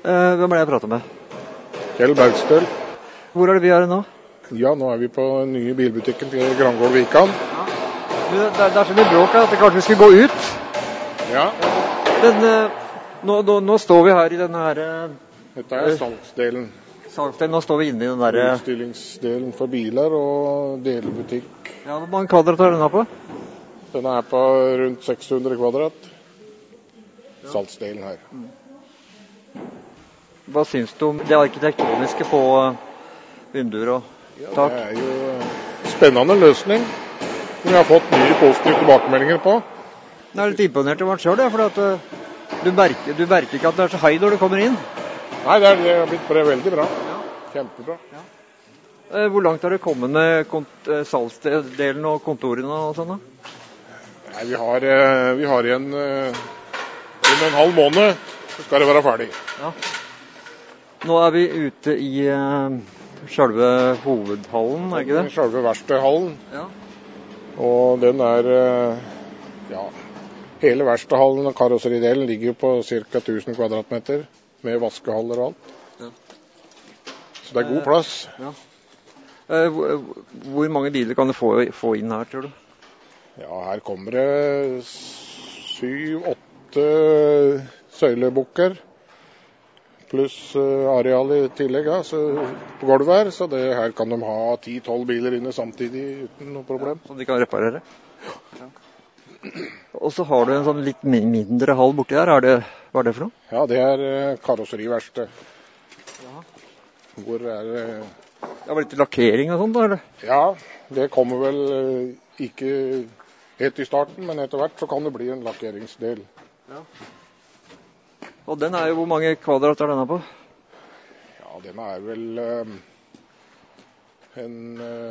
Hvem er det jeg prater med? Kjell Bergstøl. Hvor er det vi er nå? Ja, nå er vi på den nye bilbutikken til Grangård Vikan. Ja. Det er så mye bråk at kanskje vi skulle gå ut. Ja. Men nå står vi her i denne her... Dette er salgsdelen. Nå står vi inne i den der... Utstillingsdelen for biler og delbutikk. Ja, hvor mange kvadrat er denne på? Den er på rundt 600 kvadrat. Salgsdelen her. Hva synes du om det arkitektoniske på vinduer og tak? Det er jo spennende løsning. Vi har fått nye positive tilbakemeldinger på. Jeg er litt imponert over den selv, for at du merker ikke at det er så høy når du kommer inn. Nei, det har blitt veldig bra. Ja. Kjempebra. Ja. Hvor langt har det kommet med salgsdelen og kontorene og sånn da? Nei, vi har igjen om en halv måned, så skal det være ferdig. Ja. Nå er vi ute i selve hovedhallen, er ikke det? Selve verkstedhallen. Ja. Og den er, hele verkstedhallen og karosseridelen ligger på ca. 1000 kvadratmeter. Med vaskehaller og alt. Ja. Så det er god plass. Ja. Hvor mange biler kan du få inn her, tror du? Ja, her kommer det 7-8 søylebukker. Pluss areal i tillegg på gulvet her. Så her kan de ha 10-12 biler inne samtidig uten noe problem. Ja, så de kan reparere? Ja. Og så har du en sånn litt mindre hall borti her. Hva er det for noe? Ja, det er karosseriverksted. Ja. Hvor er det... Det har blitt lakkering og sånt da, eller? Ja, det kommer vel ikke helt i starten, men etter hvert så kan det bli en lakkeringsdel. Ja. Og den er jo, hvor mange kvadrat er denne på? Ja, den er vel en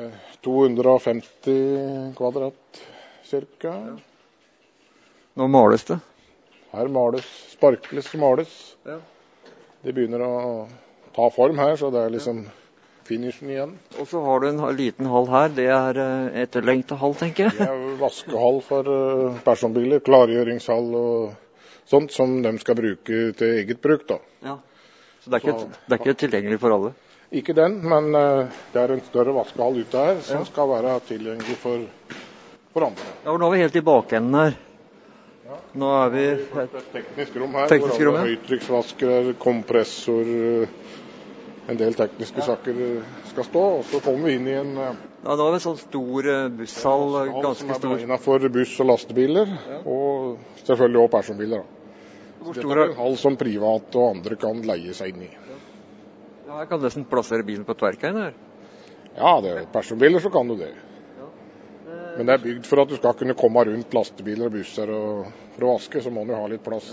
250 kvadrat cirka. Ja. Nå males det. Her sparkles og males. Ja. Det begynner å ta form her, så det er liksom finishen igjen. Og så har du en liten hall her. Det er etterlengtet hall, tenker jeg. Det er vaskehall for personbiler, klargjøringshall og sånt som de skal bruke til eget bruk da. Ja. Så det er ikke tilgjengelig for alle? Ikke den, men det er en større vaskehall ute her som skal være tilgjengelig for andre. Ja, nå er vi helt i bakenden her. Ja. Nå er vi et teknisk rom her, teknisk hvor rom, ja. Høytrykksvasker, kompressor, en del tekniske saker skal stå. Og så kommer vi inn i en ja, nå er vi en sånn stor busshall, ganske stor. Som er beregnet for buss og lastebiler, og selvfølgelig også personbiler. Hvor stor er en hall som privat og andre kan leie seg inn i. Ja, jeg kan nesten plassere bilen på tverkeien her. Ja, det er personbiler så kan du det. Men det er bygd for at du skal kunne komme rundt lastebiler og busser, og for å vaske så må du ha litt plass.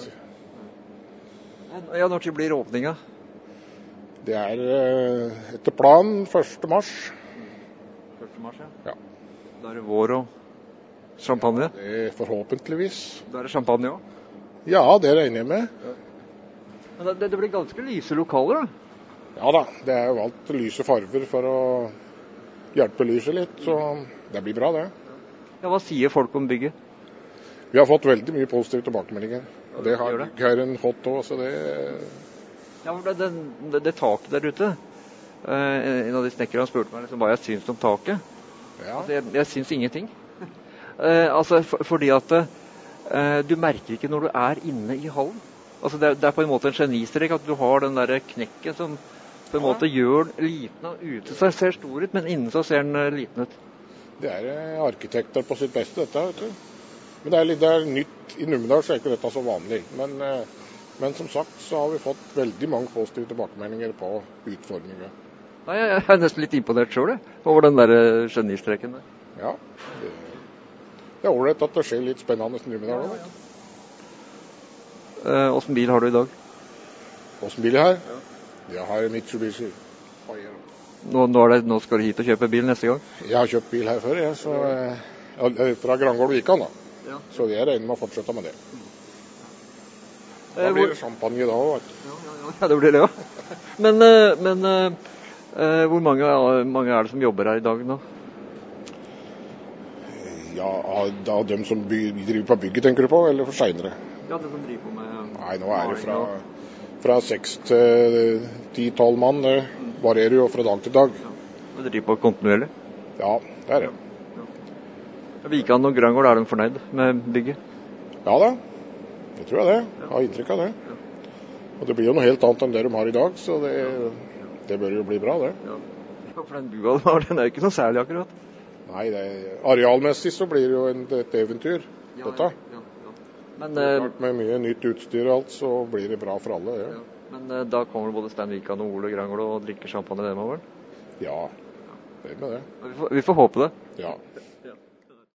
Ja, når blir åpninga? Det er etter planen 1. mars. 1. mars, ja. Da er det vår og champagne? Ja, det er forhåpentligvis. Da er det champagne også? Ja, det regner jeg med. Ja. Men det blir ganske lyse lokaler da? Ja da, det er jo valgt lyse farver for å hjelpe lyset litt, så det blir bra det. Ja, hva sier folk om bygget? Vi har fått veldig mye positive tilbakemeldinger. Og det har byggherren fått også, så det... Ja, det taket der ute, en av de snekkerne spurte meg liksom hva jeg synes om taket. Ja. Altså, jeg synes ingenting. Altså, fordi at du merker ikke når du er inne i hallen. Altså, det er på en måte en genistrek at du har den der knekken som på en måte gjør den liten og ute. Så ser stor ut, men innen så ser den liten ut. Det er arkitekter på sitt beste, dette, vet du. Men det er nytt i Numedal, så er ikke dette så vanlig. Men som sagt, så har vi fått veldig mange positive tilbakemeldinger på utformingen. Nei, jeg er nesten litt imponert selv, over den der genistreken der. Ja, det er ålreit at det skjer litt spennende i Numedal. Hvordan bil har du i dag? Hvordan bil jeg har? Ja. Jeg har Mitsubishi. Nå skal du hit og kjøpe bil neste gang? Jeg har kjøpt bil her før, fra Grangård Vikan da. Ja. Så jeg regner med å fortsette med det. Da blir det champagne da også. Ja, det blir det også. Men hvor mange er det som jobber her i dag nå? Ja, av dem som driver på bygget, tenker du på, eller for senere? Ja, dem som driver på med... Nei, nå er det fra 6 til 10-12 mann. Det varierer jo fra dag til dag. Og det driver på kontinuerlig? Ja, det er det. Vikan og Grangård, er de fornøyd med bygget? Ja da, det tror jeg det. Jeg har inntrykk av det. Og det blir jo noe helt annet enn det de har i dag, så det bør jo bli bra, det. Ja, for den bua den er jo ikke noe særlig akkurat. Nei, arealmessig så blir det jo et eventyr, dette. Ja. Men, med mye nytt utstyr og alt, så blir det bra for alle. Ja. Men da kommer både Stein Vikan og Ole Grangård og drikker champagne der med, vel? Ja, det er med det. Vi får håpe det. Ja.